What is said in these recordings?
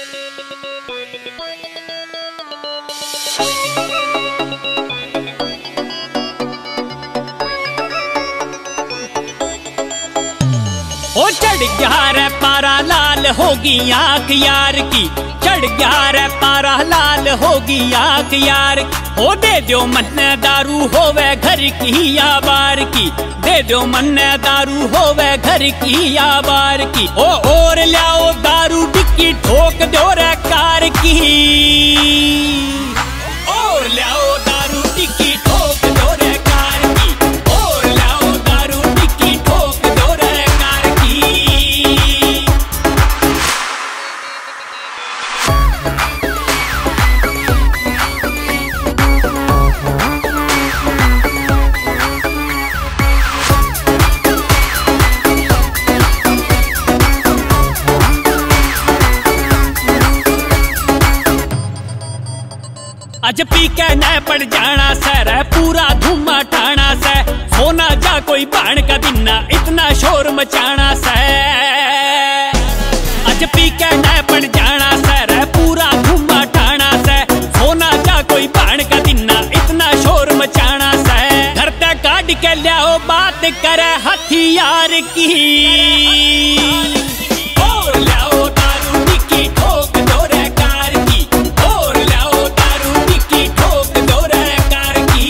ओ चढ़ गया रे पारा लाल होगी आंख यार की, चढ़ गया रे पारा लाल होगी आंख यार की। ओ दे दो मन्ने दारू होवे घर की या बार की, दे दो मन्ने दारू होवे घर की या बार की। ओ और लाओ दारू डिक्की ठोक दो रे कार की, और लाओ दारू डिक्की ठोक दो रे कार की, और लाओ दारू डिक्की ठोक दो रे कार की। अज पी के न पड़ जाना सर पूरा धुमा ठाना से, सोना जा कोई बाण का दिना इतना शोर मचाना से। अज पी के न पड़ जाना सर पूरा धुमा ठाना से, सोना जा कोई बाण का दिना इतना शोर मचाना से। घर तक काट के लियाओ बात करे हथियार की, और लियाओ दारू डिक्की ठोक दो रे कार की, और लियाओ दारू डिक्की ठोक दो रे कार की।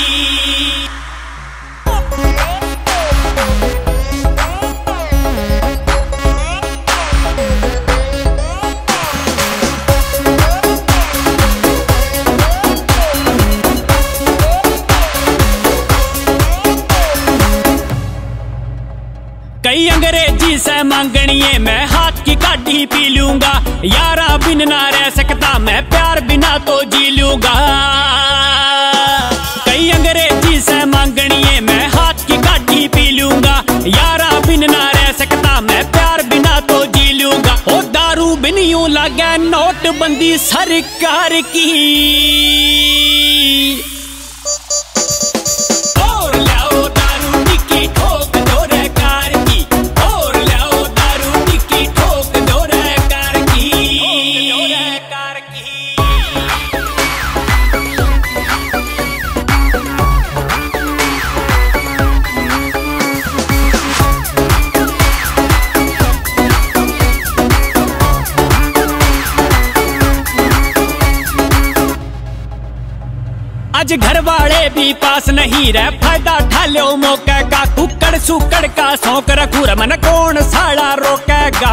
कई अंग्रेजी से मांगनिए मैं हाथ की काटी पी लूंगा, यारा बिन ना रह सकता मैं प्यार बिना तो जी लूंगा। कई अंग्रेजी से मांगनिए मैं हाथ की काटी पी लूंगा, यारा बिन ना रह सकता मैं प्यार बिना तो जी लूंगा। ओ दारू बिन यूं लगे नोटबंदी सरकार की, और लाओ दारू डिक्की ठोक दो रे कार की, और लाओ दारू डिक्की ठोक दो रे कार की, दो रे कार की। आज घर वाले भी पास नहीं रह फायदा उठा लो मौके का, कुकड़ सुकड़ का शौक रखू मन कौन साड़ा रोकेगा।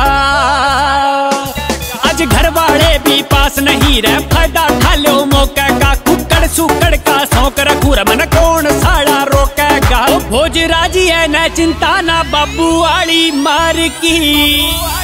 आज घर वाले भी पास नहीं रह फायदा उठा लो मौके का, कुकड़ सुकड़ का शौक रखू मन कौन साड़ा रोकेगा। भोज राजी है न चिंता ना बाबू वाली मार की।